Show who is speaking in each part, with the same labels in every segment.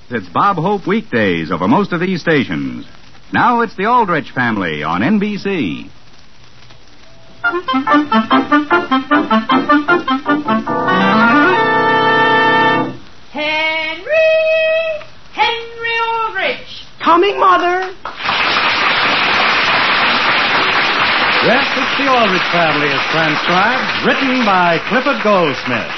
Speaker 1: It's Bob Hope weekdays over most of these stations. Now it's the Aldrich Family on NBC.
Speaker 2: Henry Aldrich!
Speaker 3: Coming, Mother!
Speaker 4: Yes, it's the Aldrich Family as transcribed, written by Clifford Goldsmith.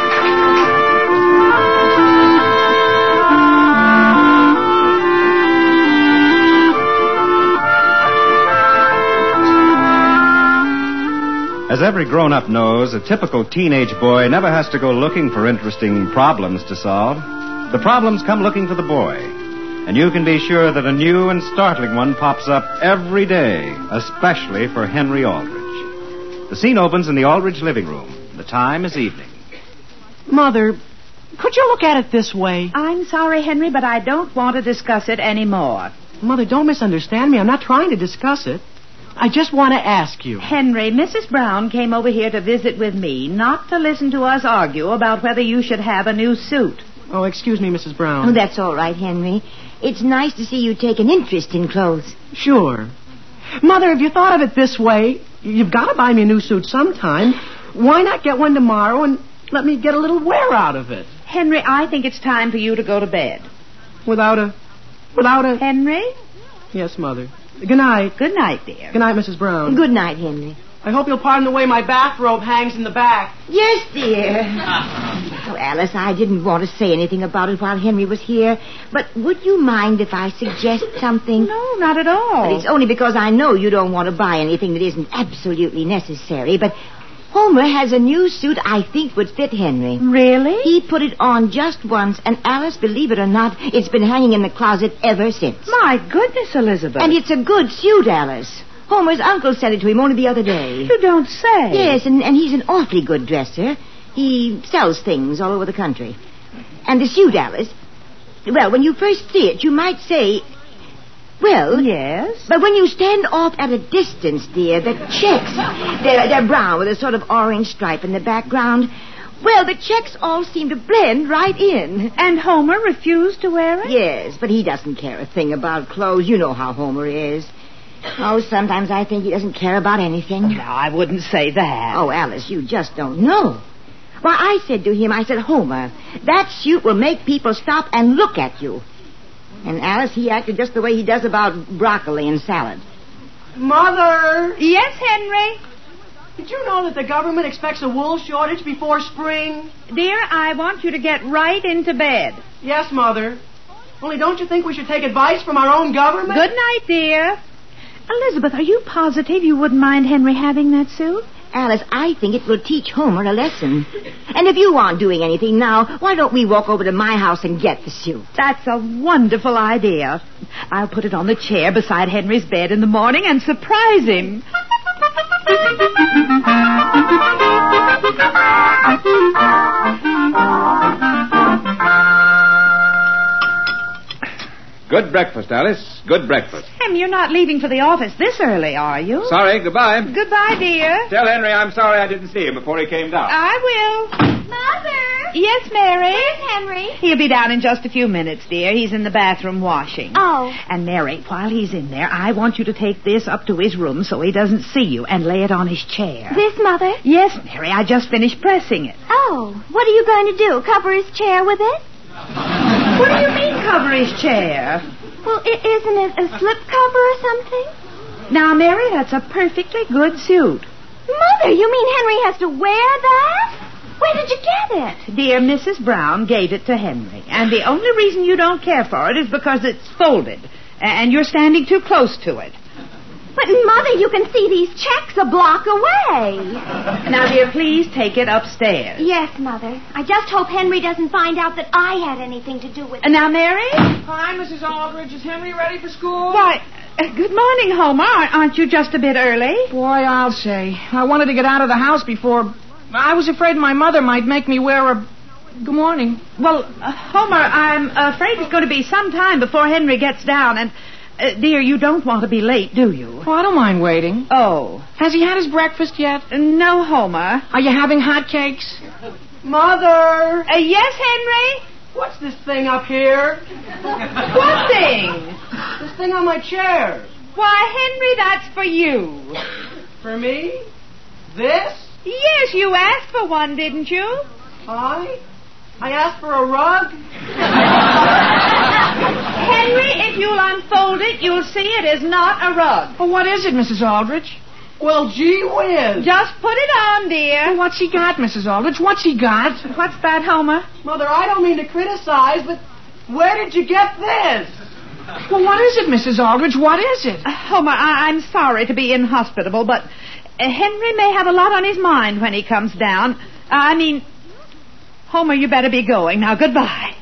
Speaker 4: As every grown-up knows, a typical teenage boy never has to go looking for interesting problems to solve. The problems come looking for the boy. And you can be sure that a new and startling one pops up every day, especially for Henry Aldrich. The scene opens in the Aldrich living room. The time is evening.
Speaker 3: Mother, could you look at it this way?
Speaker 2: I'm sorry, Henry, but I don't want to discuss it anymore.
Speaker 3: Mother, don't misunderstand me. I'm not trying to discuss it. I just want to ask you.
Speaker 2: Henry, Mrs. Brown came over here to visit with me, not to listen to us argue about whether you should have a new suit.
Speaker 3: Oh, excuse me, Mrs. Brown.
Speaker 5: Oh, that's all right, Henry. It's nice to see you take an interest in clothes.
Speaker 3: Sure. Mother, have you thought of it this way? You've got to buy me a new suit sometime. Why not get one tomorrow and let me get a little wear out of it?
Speaker 2: Henry, I think it's time for you to go to bed.
Speaker 3: Without a...
Speaker 2: Henry?
Speaker 3: Yes, Mother. Good night.
Speaker 2: Good night, dear.
Speaker 3: Good night, Mrs. Brown.
Speaker 5: Good night, Henry.
Speaker 3: I hope you'll pardon the way my bathrobe hangs in the back.
Speaker 5: Yes, dear. Oh, Alice, I didn't want to say anything about it while Henry was here, but would you mind if I suggest something?
Speaker 2: No, not at all.
Speaker 5: But it's only because I know you don't want to buy anything that isn't absolutely necessary, but Homer has a new suit I think would fit Henry.
Speaker 2: Really?
Speaker 5: He put it on just once, and Alice, believe it or not, it's been hanging in the closet ever since.
Speaker 2: My goodness, Elizabeth.
Speaker 5: And it's a good suit, Alice. Homer's uncle sent it to him only the other day.
Speaker 2: You don't say.
Speaker 5: Yes, and he's an awfully good dresser. He sells things all over the country. And the suit, Alice, well, when you first see it, you might say, well...
Speaker 2: Yes?
Speaker 5: But when you stand off at a distance, dear, the checks, they're brown with a sort of orange stripe in the background. Well, the checks all seem to blend right in.
Speaker 2: And Homer refused to wear it?
Speaker 5: Yes, but he doesn't care a thing about clothes. You know how Homer is. Oh, sometimes I think he doesn't care about anything.
Speaker 2: No, I wouldn't say that.
Speaker 5: Oh, Alice, you just don't know. Why, I said to him, Homer, that suit will make people stop and look at you. And Alice, he acted just the way he does about broccoli and salad.
Speaker 3: Mother!
Speaker 2: Yes, Henry?
Speaker 3: Did you know that the government expects a wool shortage before spring?
Speaker 2: Dear, I want you to get right into bed.
Speaker 3: Yes, Mother. Only don't you think we should take advice from our own government?
Speaker 2: Good night, dear. Elizabeth, are you positive you wouldn't mind Henry having that suit?
Speaker 5: Alice, I think it will teach Homer a lesson. And if you aren't doing anything now, why don't we walk over to my house and get the suit?
Speaker 2: That's a wonderful idea. I'll put it on the chair beside Henry's bed in the morning and surprise him.
Speaker 6: Good breakfast, Alice. Good breakfast.
Speaker 2: Henry, you're not leaving for the office this early, are you?
Speaker 6: Sorry, goodbye.
Speaker 2: Goodbye, dear.
Speaker 6: Tell Henry I'm sorry I didn't see him before he came down.
Speaker 2: I will.
Speaker 7: Mother!
Speaker 2: Yes, Mary?
Speaker 7: Where's Henry?
Speaker 2: He'll be down in just a few minutes, dear. He's in the bathroom washing.
Speaker 7: Oh.
Speaker 2: And, Mary, while he's in there, I want you to take this up to his room so he doesn't see you and lay it on his chair.
Speaker 7: This, Mother?
Speaker 2: Yes, Mary. I just finished pressing it.
Speaker 7: Oh. What are you going to do? Cover his chair with it?
Speaker 2: What do you mean, cover his chair?
Speaker 7: Well, isn't it a slip cover or something?
Speaker 2: Now, Mary, that's a perfectly good suit.
Speaker 7: Mother, you mean Henry has to wear that? Where did you get it?
Speaker 2: Dear Mrs. Brown gave it to Henry. And the only reason you don't care for it is because it's folded. And you're standing too close to it.
Speaker 7: But, Mother, you can see these checks a block away.
Speaker 2: Now, dear, please take it upstairs.
Speaker 7: Yes, Mother. I just hope Henry doesn't find out that I had anything to do with it.
Speaker 2: And now, Mary?
Speaker 3: Hi, Mrs. Aldrich. Is Henry ready for school?
Speaker 2: Why, good morning, Homer. Aren't you just a bit early?
Speaker 3: Boy, I'll say. I wanted to get out of the house before... I was afraid my mother might make me wear a... Good morning.
Speaker 2: Well, Homer, I'm afraid it's going to be some time before Henry gets down, and... dear, you don't want to be late, do you?
Speaker 3: Oh, I don't mind waiting.
Speaker 2: Oh.
Speaker 3: Has he had his breakfast yet?
Speaker 2: No, Homer.
Speaker 3: Are you having hot cakes? Mother!
Speaker 2: Yes, Henry?
Speaker 3: What's this thing up here?
Speaker 2: What thing?
Speaker 3: This thing on my chair.
Speaker 2: Why, Henry, that's for you.
Speaker 3: For me? This?
Speaker 2: Yes, you asked for one, didn't you?
Speaker 3: I asked for a rug?
Speaker 2: Henry, if you'll unfold it, you'll see it is not a rug.
Speaker 8: Well, what is it, Mrs. Aldrich?
Speaker 3: Well, gee whiz.
Speaker 2: Just put it on, dear.
Speaker 8: Well, what's he got, Mrs. Aldrich? What's he got?
Speaker 2: What's that, Homer?
Speaker 3: Mother, I don't mean to criticize, but where did you get this?
Speaker 8: Well, what is it, Mrs. Aldrich? What is it?
Speaker 2: Homer, I'm sorry to be inhospitable, but Henry may have a lot on his mind when he comes down. Homer, you better be going. Now, goodbye.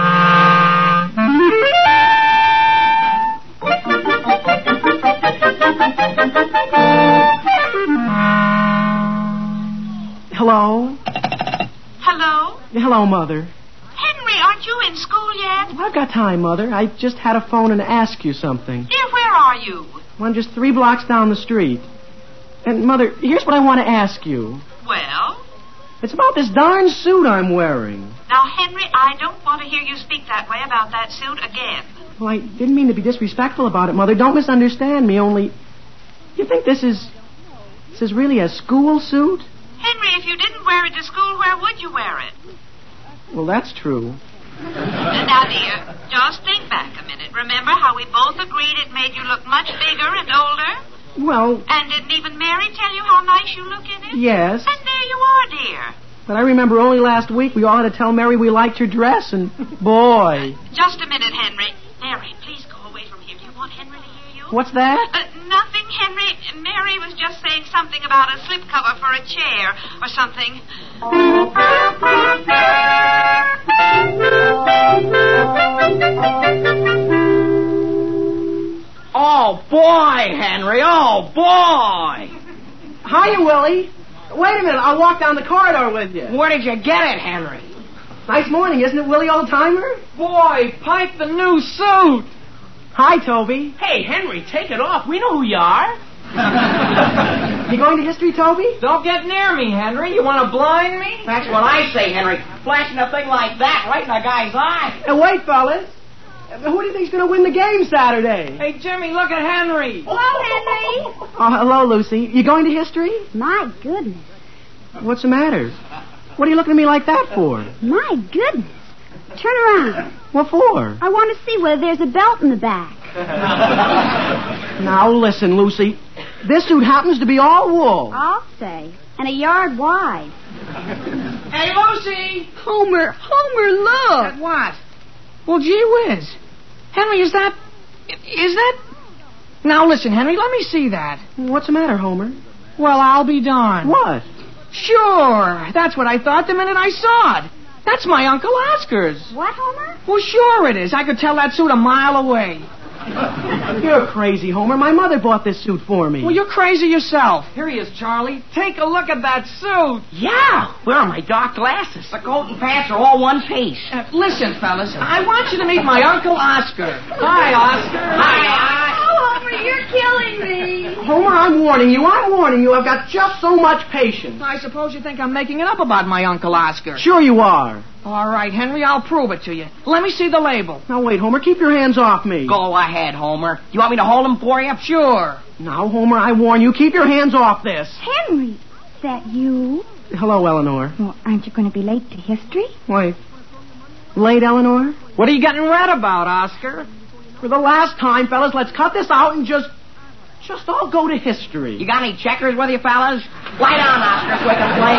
Speaker 3: Hello?
Speaker 9: Hello?
Speaker 3: Hello, Mother.
Speaker 9: Henry, aren't you in school yet?
Speaker 3: Well, I've got time, Mother. I just had a phone and ask you something.
Speaker 9: Dear, where are you?
Speaker 3: Well, I'm just 3 blocks down the street. And, Mother, here's what I want to ask you.
Speaker 9: Well?
Speaker 3: It's about this darn suit I'm wearing.
Speaker 9: Now, Henry, I don't want to hear you speak that way about that suit again.
Speaker 3: Well, I didn't mean to be disrespectful about it, Mother. Don't misunderstand me, only... You think this is really a school suit?
Speaker 9: Henry, if you didn't wear it to school, where would you wear it?
Speaker 3: Well, that's true.
Speaker 9: Now, dear, just think back a minute. Remember how we both agreed it made you look much bigger and older?
Speaker 3: Well...
Speaker 9: And didn't even Mary tell you how nice you look in it?
Speaker 3: Yes.
Speaker 9: And there you are, dear.
Speaker 3: But I remember only last week we all had to tell Mary we liked her dress, and boy...
Speaker 9: Just a minute, Henry. Mary, please go away from here. Do you want Henry to hear you?
Speaker 3: What's that?
Speaker 9: Nothing, Henry. Mary was just saying something about a slipcover for a chair or something.
Speaker 3: Oh, boy, Henry. Oh, boy. Hiya, Willie. Wait a minute. I'll walk down the corridor with you.
Speaker 8: Where did you get it, Henry?
Speaker 3: Nice morning, isn't it, Willie, old-timer?
Speaker 8: Boy, pipe the new suit.
Speaker 3: Hi, Toby.
Speaker 8: Hey, Henry, take it off. We know who you are.
Speaker 3: You going to history, Toby?
Speaker 8: Don't get near me, Henry. You want to blind me?
Speaker 10: That's what I say, Henry. Flashing a thing like that right in a guy's eye.
Speaker 3: And wait, fellas. Who do you think's going to win the game Saturday?
Speaker 8: Hey, Jimmy, look at Henry.
Speaker 7: Hello, Henry.
Speaker 3: Oh, hello, Lucy. You going to history?
Speaker 7: My goodness.
Speaker 3: What's the matter? What are you looking at me like that for?
Speaker 7: My goodness. Turn around.
Speaker 3: What for?
Speaker 7: I want to see whether there's a belt in the back.
Speaker 3: Now, listen, Lucy. This suit happens to be all wool.
Speaker 7: I'll say. And a yard wide.
Speaker 8: Hey, Lucy.
Speaker 7: Homer, look.
Speaker 8: What? Well, gee whiz. Henry, is that... Now, listen, Henry, let me see that.
Speaker 3: What's the matter, Homer?
Speaker 8: Well, I'll be darned.
Speaker 3: What?
Speaker 8: Sure. That's what I thought the minute I saw it. That's my Uncle Oscar's.
Speaker 7: What, Homer?
Speaker 8: Well, sure it is. I could tell that suit a mile away.
Speaker 3: You're crazy, Homer. My mother bought this suit for me.
Speaker 8: Well, you're crazy yourself. Here he is, Charlie. Take a look at that suit.
Speaker 10: Yeah. Where are my dark glasses? The coat and pants are all one piece.
Speaker 8: Listen, fellas, I want you to meet my Uncle Oscar. Hi, Oscar.
Speaker 10: Hi.
Speaker 7: Oh, Homer, you're killing me.
Speaker 3: Homer, I'm warning you. I've got just so much patience.
Speaker 8: I suppose you think I'm making it up about my Uncle Oscar.
Speaker 3: Sure you are.
Speaker 8: All right, Henry, I'll prove it to you. Let me see the label.
Speaker 3: Now, wait, Homer, keep your hands off me.
Speaker 10: Go ahead, Homer. You want me to hold them for you?
Speaker 8: Sure.
Speaker 3: Now, Homer, I warn you, keep your hands off this.
Speaker 7: Henry, is that you?
Speaker 3: Hello, Eleanor.
Speaker 7: Well, aren't you going to be late to history?
Speaker 3: Wait. Late, Eleanor?
Speaker 8: What are you getting red about, Oscar?
Speaker 3: For the last time, fellas, let's cut this out and just all go to history.
Speaker 10: You got any checkers with you, fellas? Lie down, Oscar, so we can play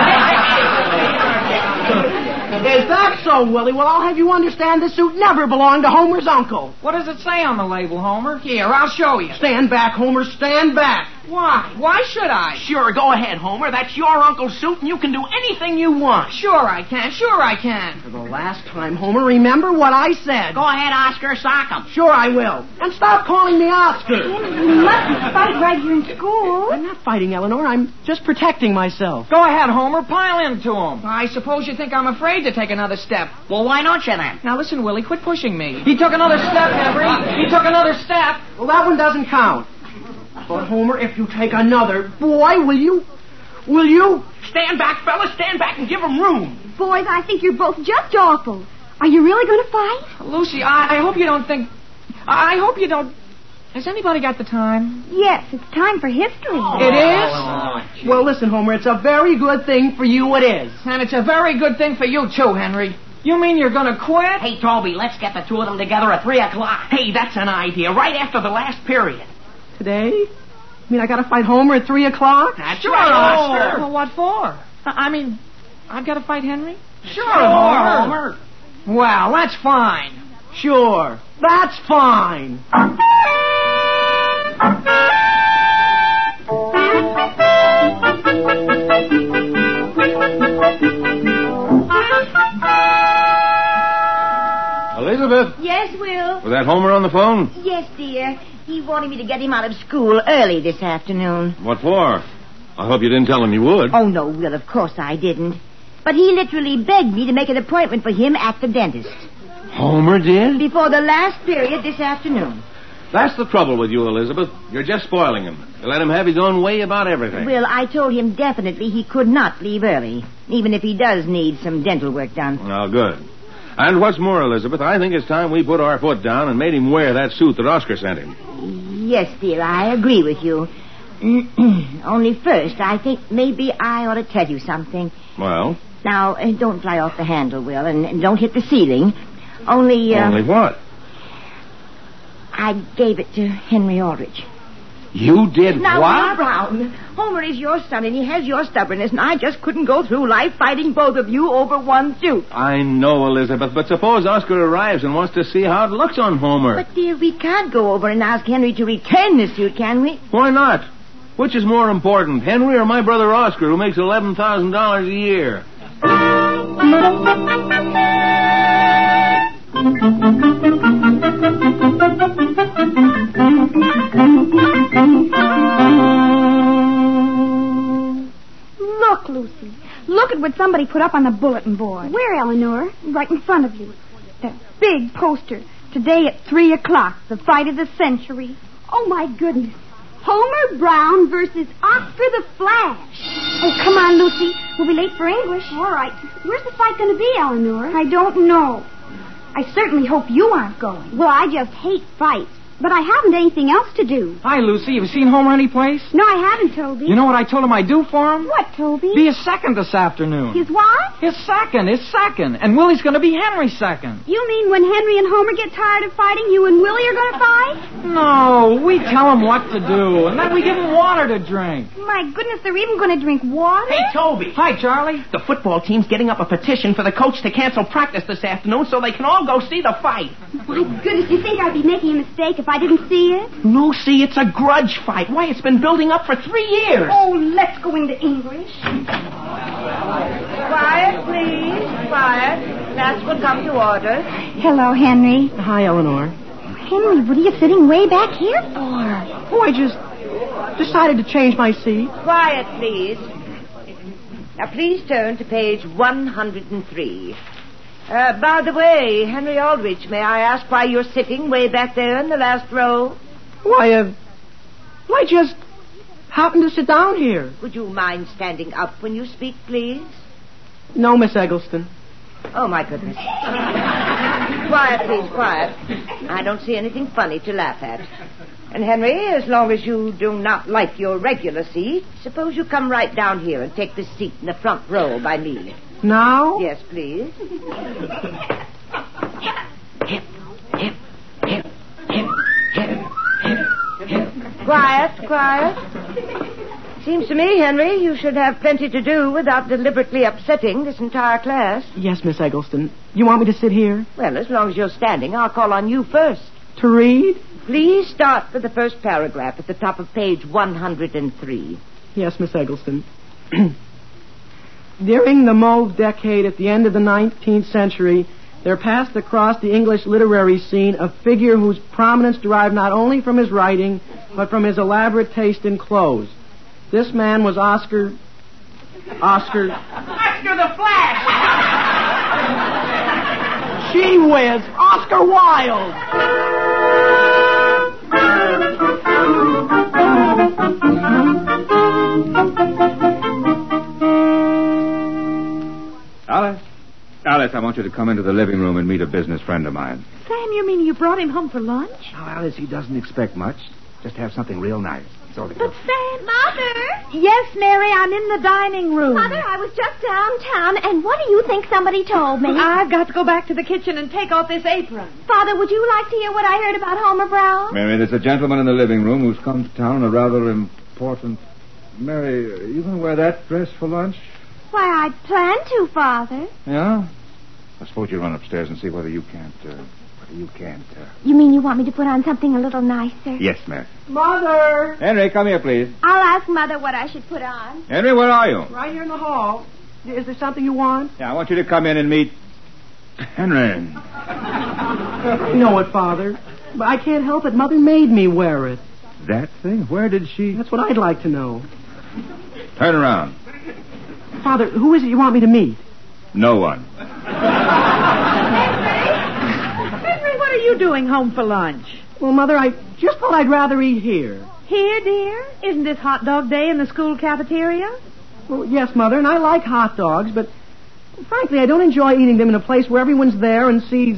Speaker 10: a game.
Speaker 3: Is that so, Willie? Well, I'll have you understand this suit never belonged to Homer's uncle.
Speaker 8: What does it say on the label, Homer? Here, I'll show you.
Speaker 3: Stand back, Homer, stand back.
Speaker 8: Why? Why should I?
Speaker 3: Sure, go ahead, Homer. That's your uncle's suit, and you can do anything you want.
Speaker 8: Sure I can.
Speaker 3: For the last time, Homer, remember what I said.
Speaker 10: Go ahead, Oscar, sock 'em.
Speaker 3: Sure I will. And stop calling me Oscar.
Speaker 7: You mustn't fight right here in school.
Speaker 3: I'm not fighting, Eleanor. I'm just protecting myself.
Speaker 8: Go ahead, Homer. Pile into him. I suppose you think I'm afraid to take another step.
Speaker 10: Well, why don't you then?
Speaker 8: Now listen, Willie, quit pushing me. He took another step, Henry. He took another step.
Speaker 3: Well, that one doesn't count. But, Homer, if you take another, boy, will you? Stand back, fellas, stand back and give him room.
Speaker 7: Boys, I think you're both just awful. Are you really going to fight?
Speaker 8: Lucy, I hope you don't think... I hope you don't... Has anybody got the time?
Speaker 7: Yes, it's time for history.
Speaker 8: It is?
Speaker 3: Well, listen, Homer, it's a very good thing for you it is.
Speaker 8: And it's a very good thing for you, too, Henry. You mean you're going to quit?
Speaker 10: Hey, Toby, let's get the two of them together at 3 o'clock. Hey, that's an idea. Right after the last period.
Speaker 3: Today? I mean, I got to fight Homer at 3 o'clock?
Speaker 10: That's
Speaker 8: Sure,
Speaker 10: right, Oscar.
Speaker 8: Well, what for? I mean, I've got to fight Henry?
Speaker 10: Sure, Homer.
Speaker 8: Well, that's fine.
Speaker 3: Sure. That's fine.
Speaker 6: Elizabeth?
Speaker 5: Yes, Will?
Speaker 6: Was that Homer on the phone?
Speaker 5: Yes, dear. He wanted me to get him out of school early this afternoon.
Speaker 6: What for? I hope you didn't tell him you would.
Speaker 5: Oh, no, Will, of course I didn't. But he literally begged me to make an appointment for him at the dentist.
Speaker 6: Homer did?
Speaker 5: Before the last period this afternoon.
Speaker 6: That's the trouble with you, Elizabeth. You're just spoiling him. You let him have his own way about everything.
Speaker 5: Will, I told him definitely he could not leave early, even if he does need some dental work done.
Speaker 6: Oh, good. And what's more, Elizabeth, I think it's time we put our foot down and made him wear that suit that Oscar sent him.
Speaker 5: Yes, dear, I agree with you. Only first, I think maybe I ought to tell you something.
Speaker 6: Well?
Speaker 5: Now, don't fly off the handle, Will, and don't hit the ceiling. Only...
Speaker 6: Only what?
Speaker 5: I gave it to Henry Aldrich.
Speaker 6: You did
Speaker 5: now,
Speaker 6: what?
Speaker 5: Brown, Homer is your son, and he has your stubbornness, and I just couldn't go through life fighting both of you over one suit.
Speaker 6: I know, Elizabeth, but suppose Oscar arrives and wants to see how it looks on Homer.
Speaker 5: But, dear, we can't go over and ask Henry to return the suit, can we?
Speaker 6: Why not? Which is more important, Henry or my brother Oscar, who makes $11,000 a year?
Speaker 7: Look, Lucy. Look at what somebody put up on the bulletin board. Where, Eleanor? Right in front of you. That big poster. Today at 3 o'clock, the fight of the century. Oh, my goodness. Homer Brown versus Oscar the Flash. Oh, come on, Lucy. We'll be late for English. All right. Where's the fight going to be, Eleanor? I don't know. I certainly hope you aren't going. Well, I just hate fights. But I haven't anything else to do.
Speaker 8: Hi, Lucy. Have you seen Homer anyplace?
Speaker 7: No, I haven't, Toby.
Speaker 8: You know what I told him I'd do for him?
Speaker 7: What, Toby?
Speaker 8: Be his second this afternoon.
Speaker 7: His what?
Speaker 8: His second. And Willie's going to be Henry's second.
Speaker 7: You mean when Henry and Homer get tired of fighting, you and Willie are going to fight?
Speaker 8: No, we tell him what to do, and then we give him water to drink.
Speaker 7: My goodness, they're even going to drink water?
Speaker 10: Hey, Toby.
Speaker 8: Hi, Charlie.
Speaker 10: The football team's getting up a petition for the coach to cancel practice this afternoon so they can all go see the fight.
Speaker 7: My goodness, you think I'd be making a mistake if I didn't see it?
Speaker 10: Lucy, it's a grudge fight. Why, it's been building up for 3 years.
Speaker 7: Oh, let's go into English.
Speaker 5: Quiet, please. Quiet. Class will come to order.
Speaker 7: Hello, Henry.
Speaker 3: Hi, Eleanor.
Speaker 7: Henry, what are you sitting way back here for?
Speaker 3: Oh, I just decided to change my seat.
Speaker 5: Quiet, please. Now, please turn to page 103. By the way, Henry Aldrich, may I ask why you're sitting way back there in the last row?
Speaker 3: Why, I just happened to sit down here.
Speaker 5: Would you mind standing up when you speak, please?
Speaker 3: No, Miss Eggleston.
Speaker 5: Oh, my goodness. Quiet, please, quiet. I don't see anything funny to laugh at. And, Henry, as long as you do not like your regular seat, suppose you come right down here and take the seat in the front row by me.
Speaker 3: Now?
Speaker 5: Yes, please. Quiet. Seems to me, Henry, you should have plenty to do without deliberately upsetting this entire class.
Speaker 3: Yes, Miss Eggleston. You want me to sit here?
Speaker 5: Well, as long as you're standing, I'll call on you first.
Speaker 3: To read?
Speaker 5: Please start with the first paragraph at the top of page 103.
Speaker 3: Yes, Miss Eggleston. During the mauve decade at the end of the 19th century, there passed across the English literary scene a figure whose prominence derived not only from his writing, but from his elaborate taste in clothes. This man was Oscar
Speaker 10: the Flash!
Speaker 3: Gee whiz, Oscar Wilde!
Speaker 11: Alice, I want you to come into the living room and meet a business friend of mine.
Speaker 2: Sam, you mean you brought him home for lunch?
Speaker 11: Now, Alice, he doesn't expect much. Just have something real nice. That's all he
Speaker 2: But
Speaker 11: wants.
Speaker 2: Sam...
Speaker 7: Mother!
Speaker 2: Yes, Mary, I'm in the dining room.
Speaker 7: Mother, I was just downtown, and what do you think somebody told me?
Speaker 2: I've got to go back to the kitchen and take off this apron.
Speaker 7: Father, would you like to hear what I heard about Homer Brown?
Speaker 11: Mary, there's a gentleman in the living room who's come to town on a rather important... Mary, are you going to wear that dress for lunch?
Speaker 7: Why, I'd planned to, Father.
Speaker 11: Yeah? I suppose you run upstairs and see whether you can't...
Speaker 7: You mean you want me to put on something a little nicer?
Speaker 11: Yes, Mary.
Speaker 3: Mother!
Speaker 11: Henry, come here, please.
Speaker 7: I'll ask Mother what I should put on.
Speaker 11: Henry, where are you?
Speaker 3: Right here in the hall. Is there something you want?
Speaker 11: Yeah, I want you to come in and meet... Henry.
Speaker 3: I know it, Father. But I can't help it. Mother made me wear it.
Speaker 11: That thing? Where did she...
Speaker 3: That's what I'd like to know.
Speaker 11: Turn around.
Speaker 3: Father, who is it you want me to meet?
Speaker 11: No one.
Speaker 2: Henry, what are you doing home for lunch?
Speaker 3: Well, Mother, I just thought I'd rather eat here.
Speaker 2: Here, dear? Isn't this hot dog day in the school cafeteria?
Speaker 3: Well, yes, Mother, and I like hot dogs, but frankly, I don't enjoy eating them in a place where everyone's there and sees...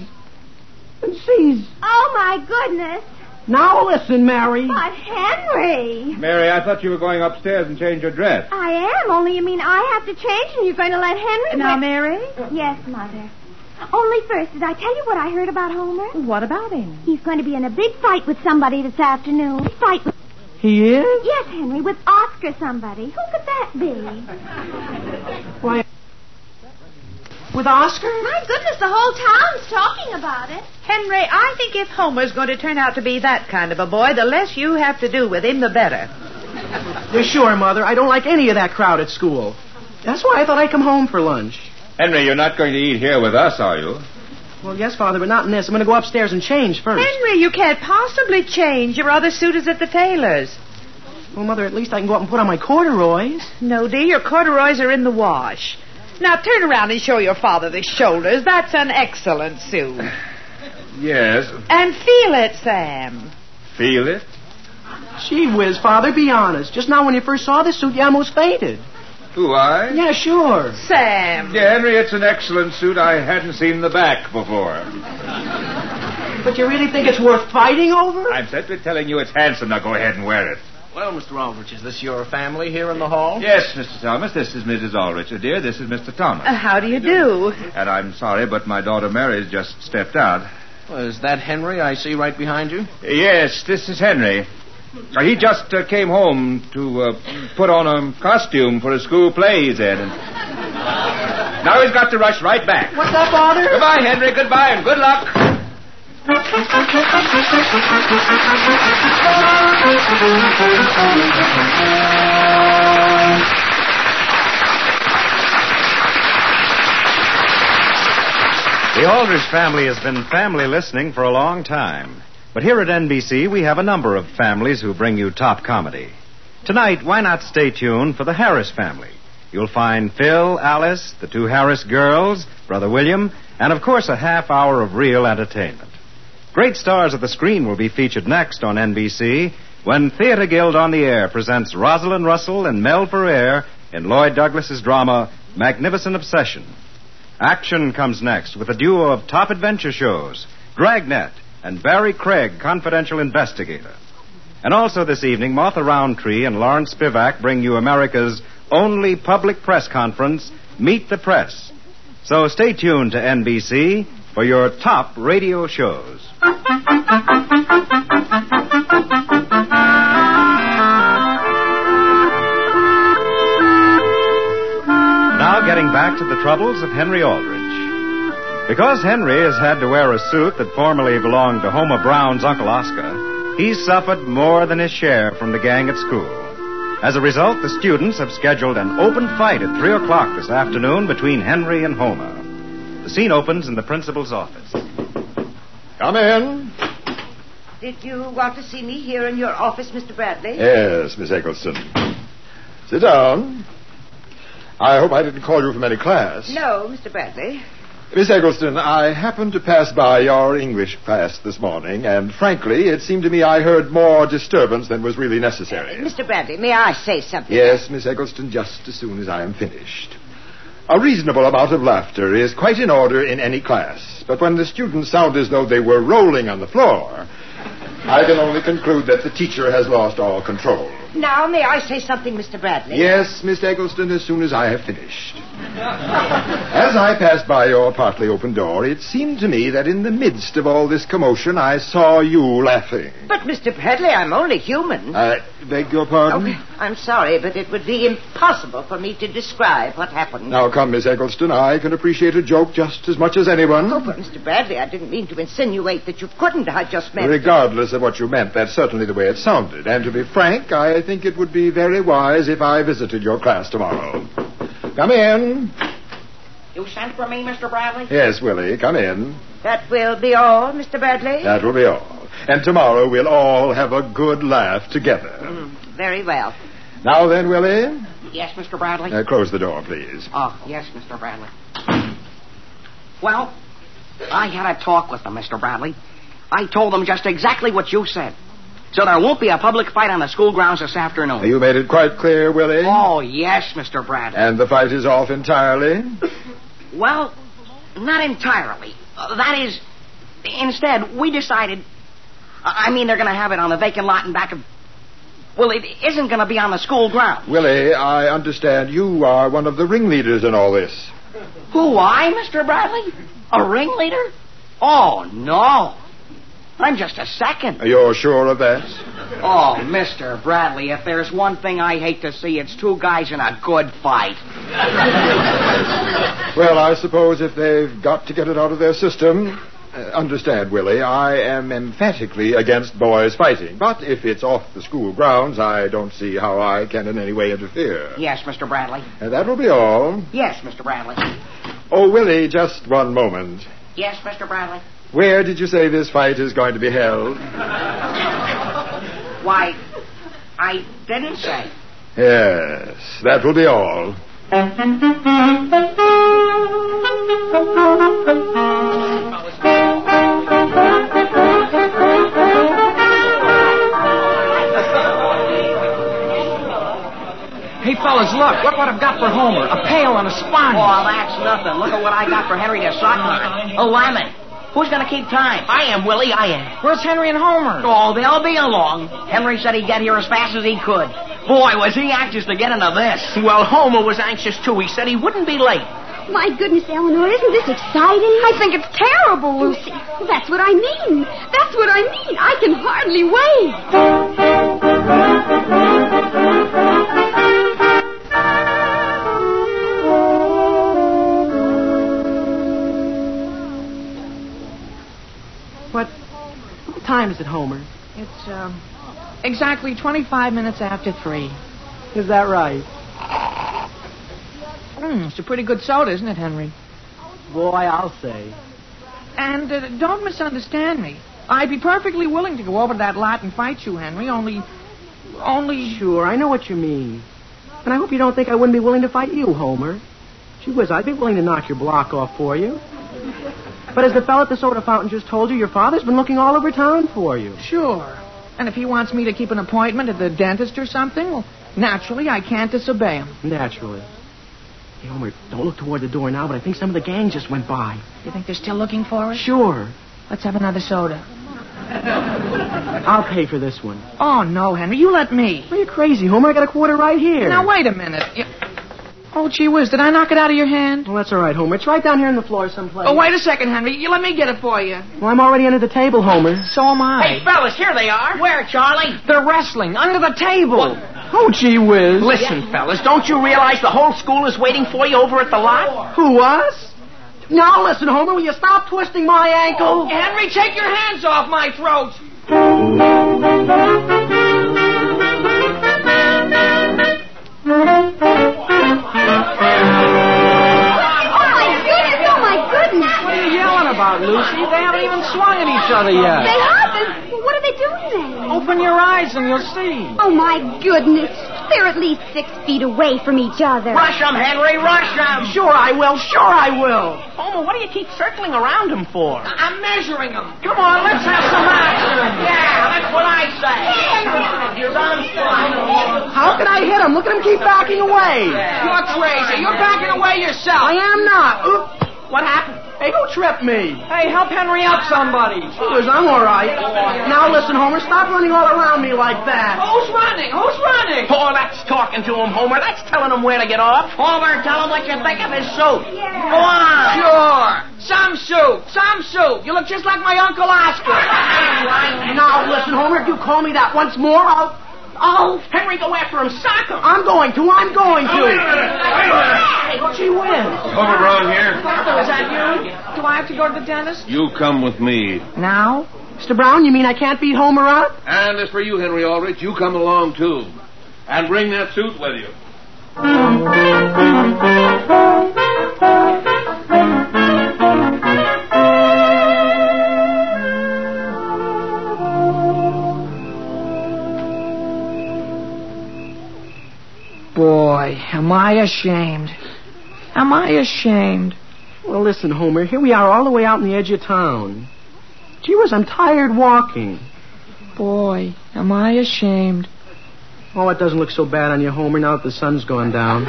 Speaker 7: Oh, my goodness.
Speaker 3: Now listen, Mary.
Speaker 7: But, Henry.
Speaker 11: Mary, I thought you were going upstairs and change your dress.
Speaker 7: I am, only you mean I have to change and you're going to let Henry...
Speaker 2: Now, Mary?
Speaker 7: Yes, Mother. Only first, did I tell you what I heard about Homer?
Speaker 2: What about him?
Speaker 7: He's going to be in a big fight with somebody this afternoon. Fight with...
Speaker 3: He is?
Speaker 7: Yes, Henry, with Oscar somebody. Who could that be?
Speaker 3: Why... With Oscar?
Speaker 7: My goodness, the whole town's talking about it.
Speaker 2: Henry, I think if Homer's going to turn out to be that kind of a boy, the less you have to do with him, the better.
Speaker 3: You're sure, Mother? I don't like any of that crowd at school. That's why I thought I'd come home for lunch.
Speaker 11: Henry, you're not going to eat here with us, are you?
Speaker 3: Well, yes, Father, but not in this. I'm going to go upstairs and change first.
Speaker 2: Henry, you can't possibly change. Your other suit is at the tailor's.
Speaker 3: Well, Mother, at least I can go up and put on my corduroys.
Speaker 2: No, dear, your corduroys are in the wash. Now, turn around and show your father the shoulders. That's an excellent suit.
Speaker 11: Yes.
Speaker 2: And feel it, Sam.
Speaker 11: Feel it?
Speaker 3: Gee whiz, Father, be honest. Just now when you first saw this suit, you almost fainted.
Speaker 11: Who, I?
Speaker 3: Yeah, sure.
Speaker 2: Sam.
Speaker 11: Yeah, Henry, it's an excellent suit. I hadn't seen the back before.
Speaker 3: But you really think it's worth fighting over?
Speaker 11: I'm simply telling you it's handsome. Now go ahead and wear it.
Speaker 10: Well, Mr. Aldrich, is this your family here in the hall?
Speaker 11: Yes, Mr. Thomas. This is Mrs. Aldrich. Dear, this is Mr. Thomas.
Speaker 2: How do you do?
Speaker 11: And I'm sorry, but my daughter Mary's just stepped out.
Speaker 10: Well, is that Henry I see right behind you?
Speaker 11: Yes, this is Henry. He just came home to put on a costume for a school play he's in. And now he's got to rush right back.
Speaker 3: What's that, Father?
Speaker 11: Goodbye, Henry. Goodbye, and good luck.
Speaker 4: The Aldrich family has been family listening for a long time. But here at NBC, we have a number of families who bring you top comedy. Tonight, why not stay tuned for the Harris family? You'll find Phil, Alice, the two Harris girls, Brother William, and, of course, a half hour of real entertainment. Great stars of the screen will be featured next on NBC when Theatre Guild on the Air presents Rosalind Russell and Mel Ferrer in Lloyd Douglas's drama Magnificent Obsession. Action comes next with a duo of top adventure shows, Dragnet and Barry Craig, confidential investigator. And also this evening, Martha Roundtree and Lawrence Spivak bring you America's only public press conference, Meet the Press. So stay tuned to NBC for your top radio shows. Now getting back to the troubles of Henry Aldrich. Because Henry has had to wear a suit that formerly belonged to Homer Brown's Uncle Oscar, he's suffered more than his share from the gang at school. As a result, the students have scheduled an open fight at 3 o'clock this afternoon between Henry and Homer. The scene opens in the principal's office.
Speaker 12: Come in.
Speaker 5: Did you want to see me here in your office, Mr. Bradley?
Speaker 12: Yes, Miss Eggleston. Sit down. I hope I didn't call you from any class.
Speaker 5: No, Mr. Bradley.
Speaker 12: Miss Eggleston, I happened to pass by your English class this morning, and frankly, it seemed to me I heard more disturbance than was really necessary.
Speaker 5: Mr. Bradley, may I say something?
Speaker 12: Yes, Miss Eggleston, just as soon as I am finished. A reasonable amount of laughter is quite in order in any class. But when the students sound as though they were rolling on the floor, I can only conclude that the teacher has lost all control.
Speaker 5: Now, may I say something, Mr. Bradley?
Speaker 12: Yes, Miss Eggleston, as soon as I have finished. As I passed by your partly open door, it seemed to me that in the midst of all this commotion, I saw you laughing.
Speaker 5: But, Mr. Bradley, I'm only human.
Speaker 12: I beg your pardon?
Speaker 5: Oh, I'm sorry, but it would be impossible for me to describe what happened.
Speaker 12: Now, come, Miss Eggleston, I can appreciate a joke just as much as anyone.
Speaker 5: Oh, but, Mr. Bradley, I didn't mean to insinuate that you couldn't. I just meant...
Speaker 12: Regardless of what you meant, that's certainly the way it sounded. And to be frank, I think it would be very wise if I visited your class tomorrow. Come in.
Speaker 10: You sent for me, Mr. Bradley?
Speaker 12: Yes, Willie, come in.
Speaker 5: That will be all, Mr. Bradley?
Speaker 12: That will be all. And tomorrow we'll all have a good laugh together.
Speaker 5: Very well.
Speaker 12: Now then, Willie.
Speaker 10: Yes, Mr. Bradley?
Speaker 12: Close the door, please.
Speaker 10: Oh, yes, Mr. Bradley. Well, I had a talk with them, Mr. Bradley. I told them just exactly what you said. So there won't be a public fight on the school grounds this afternoon.
Speaker 12: You made it quite clear, Willie?
Speaker 10: Oh, yes, Mr. Bradley.
Speaker 12: And the fight is off entirely?
Speaker 10: Well, not entirely. That is, instead, we decided... they're going to have it on the vacant lot in back of... Well, it isn't going to be on the school grounds.
Speaker 12: Willie, I understand you are one of the ringleaders in all this.
Speaker 10: Who, I, Mr. Bradley? A ringleader? Oh, no. I'm just a second.
Speaker 12: You're sure of that?
Speaker 10: Oh, Mr. Bradley, if there's one thing I hate to see, it's two guys in a good fight.
Speaker 12: Well, I suppose if they've got to get it out of their system... understand, Willie, I am emphatically against boys fighting. But if it's off the school grounds, I don't see how I can in any way interfere.
Speaker 10: Yes, Mr. Bradley.
Speaker 12: That will be all.
Speaker 10: Yes, Mr. Bradley.
Speaker 12: Oh, Willie, just one moment.
Speaker 10: Yes, Mr. Bradley.
Speaker 12: Where did you say this fight is going to be held?
Speaker 10: Why, I didn't say.
Speaker 12: Yes, that will be all.
Speaker 8: Hey, fellas, look. Look what I've got for Homer. A pail and a sponge.
Speaker 10: Oh, that's nothing. Look at what I got for Henry to suck on. A lemon. Who's going to keep time? I am, Willie, I am.
Speaker 8: Where's Henry and Homer?
Speaker 10: Oh, they'll be along. Henry said he'd get here as fast as he could. Boy, was he anxious to get into this.
Speaker 8: Well, Homer was anxious, too. He said he wouldn't be late.
Speaker 7: My goodness, Eleanor, isn't this exciting? I think it's terrible, Lucy. That's what I mean. That's what I mean. I can hardly wait.
Speaker 3: What time is it, Homer?
Speaker 8: It's, exactly 25 minutes after 3.
Speaker 3: Is that right?
Speaker 8: It's a pretty good soda, isn't it, Henry?
Speaker 3: Boy, I'll say.
Speaker 8: And don't misunderstand me. I'd be perfectly willing to go over to that lot and fight you, Henry, only...
Speaker 3: Sure, I know what you mean. And I hope you don't think I wouldn't be willing to fight you, Homer. Gee whiz, I'd be willing to knock your block off for you. But as the fellow at the soda fountain just told you, your father's been looking all over town for you.
Speaker 8: Sure. And if he wants me to keep an appointment at the dentist or something, well, naturally, I can't disobey him.
Speaker 3: Naturally. Hey, Homer, don't look toward the door now, but I think some of the gang just went by.
Speaker 8: You think they're still looking for us?
Speaker 3: Sure.
Speaker 8: Let's have another soda.
Speaker 3: I'll pay for this one.
Speaker 8: Oh, no, Henry, you let me.
Speaker 3: Are you crazy, Homer? I got a quarter right here.
Speaker 8: Now, wait a minute. Oh, gee whiz, did I knock it out of your hand?
Speaker 3: Well, that's all right, Homer. It's right down here on the floor someplace.
Speaker 8: Oh, wait a second, Henry. You let me get it for you.
Speaker 3: Well, I'm already under the table, Homer.
Speaker 8: So am I.
Speaker 10: Hey, fellas, here they are. Where, Charlie?
Speaker 8: They're wrestling under the table.
Speaker 3: Oh, gee whiz.
Speaker 10: Listen, fellas, don't you realize the whole school is waiting for you over at the lot?
Speaker 3: Who, us? Now, listen, Homer, will you stop twisting my ankle?
Speaker 8: Henry, take your hands off my throat.
Speaker 3: What are you yelling about, Lucy? They haven't even swung at each other yet.
Speaker 7: They haven't. Well, what are they doing then?
Speaker 3: Open your eyes and you'll see.
Speaker 7: Oh, my goodness. They're at least 6 feet away from each other.
Speaker 10: Rush them, Henry, rush them.
Speaker 3: Sure I will, sure I will.
Speaker 10: Homer, what do you keep circling around him for?
Speaker 8: I'm measuring them. Come on, let's have some action.
Speaker 10: Yeah, that's what I say.
Speaker 3: How can I hit him? Look at him keep backing away.
Speaker 8: You're crazy. You're backing away yourself.
Speaker 3: I am not. Oop.
Speaker 8: What happened?
Speaker 3: Hey, who tripped me?
Speaker 8: Hey, help Henry up, somebody.
Speaker 3: Jeez, I'm all right. Now listen, Homer, stop running all around me like that.
Speaker 8: Who's running? Who's running?
Speaker 13: Oh, that's talking to him, Homer. That's telling him where to get off.
Speaker 10: Homer, tell him what you think of his suit. Go on.
Speaker 8: Sure. Some suit. You look just like my Uncle Oscar.
Speaker 3: Now listen, Homer, if you call me that once more, I'll...
Speaker 13: Henry, go after him. Sock him.
Speaker 3: I'm going to.
Speaker 13: Hey,
Speaker 3: Gee whiz.
Speaker 6: Homer Brown here.
Speaker 8: Father, is that you? Do I have to go to the dentist?
Speaker 6: You come with me.
Speaker 8: Now?
Speaker 3: Mr. Brown, you mean I can't beat Homer up?
Speaker 6: And as for you, Henry Aldrich, you come along, too. And bring that suit with you.
Speaker 8: Boy, am I ashamed.
Speaker 3: Well, listen, Homer, here we are all the way out on the edge of town. Gee whiz, I'm tired walking.
Speaker 8: Boy, am I ashamed.
Speaker 3: Oh, it doesn't look so bad on you, Homer, now that the sun's gone down.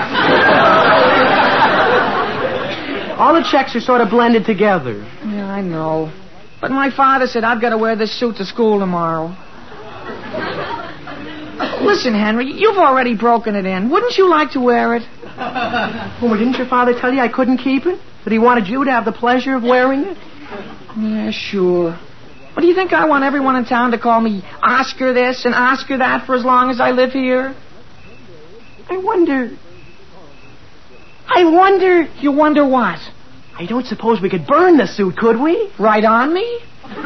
Speaker 3: All the checks are sort of blended together.
Speaker 8: Yeah, I know. But my father said I've got to wear this suit to school tomorrow. Listen, Henry, you've already broken it in. Wouldn't you like to wear it?
Speaker 3: Homer, didn't your father tell you I couldn't keep it? That he wanted you to have the pleasure of wearing it?
Speaker 8: Yeah, sure. What do you think I want everyone in town to call me Oscar this and Oscar that for as long as I live here?
Speaker 3: I wonder...
Speaker 8: You wonder what?
Speaker 3: I don't suppose we could burn the suit, could we?
Speaker 8: Right on me?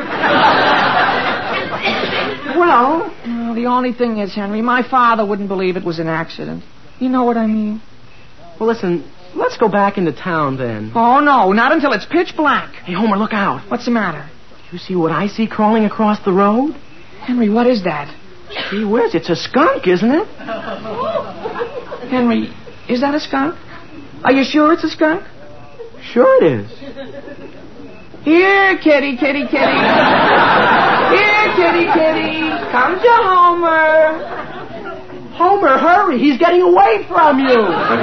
Speaker 3: Well...
Speaker 8: The only thing is, Henry, my father wouldn't believe it was an accident. You know what I mean?
Speaker 3: Well, listen, let's go back into town then.
Speaker 8: Oh, no, not until it's pitch black.
Speaker 3: Hey, Homer, look out.
Speaker 8: What's the matter?
Speaker 3: You see what I see crawling across the road?
Speaker 8: Henry, what is that?
Speaker 3: Gee whiz, it's a skunk, isn't it?
Speaker 8: Henry, is that a skunk? Are you sure it's a skunk?
Speaker 3: Sure it is.
Speaker 8: Here, kitty. Here, kitty. Come to Homer.
Speaker 3: Homer, hurry. He's getting away from you.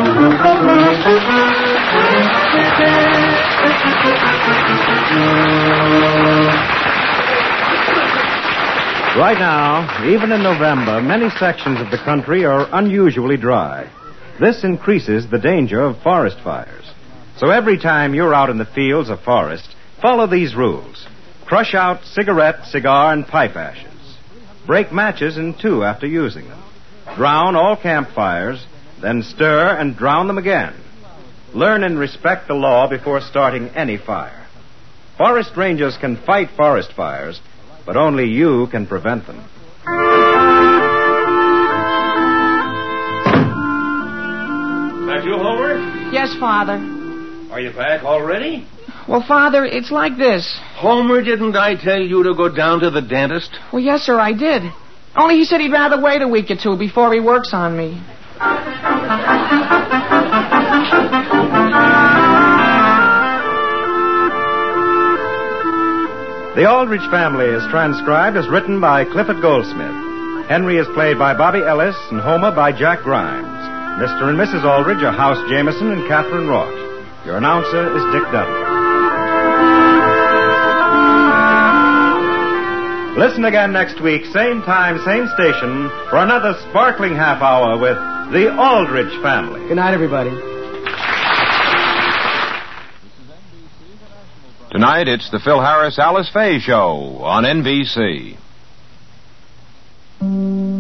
Speaker 4: Right now, even in November, many sections of the country are unusually dry. This increases the danger of forest fires. So every time you're out in the fields or forest, follow these rules. Crush out cigarette, cigar, and pipe ashes. Break matches in two after using them. Drown all campfires, then stir and drown them again. Learn and respect the law before starting any fire. Forest rangers can fight forest fires, but only you can prevent them.
Speaker 6: That you, Homer?
Speaker 8: Yes, Father.
Speaker 6: Are you back already?
Speaker 8: Well, Father, it's like this.
Speaker 6: Homer, didn't I tell you to go down to the dentist?
Speaker 8: Well, yes, sir, I did. Only he said he'd rather wait a week or two before he works on me.
Speaker 4: The Aldrich Family is transcribed as written by Clifford Goldsmith. Henry is played by Bobby Ellis and Homer by Jack Grimes. Mr. and Mrs. Aldrich are House Jameson and Catherine Roth. Your announcer is Dick Dudley. Listen again next week, same time, same station, for another sparkling half hour with the Aldrich Family.
Speaker 3: Good night, everybody.
Speaker 14: Tonight, it's the Phil Harris Alice Faye Show on NBC.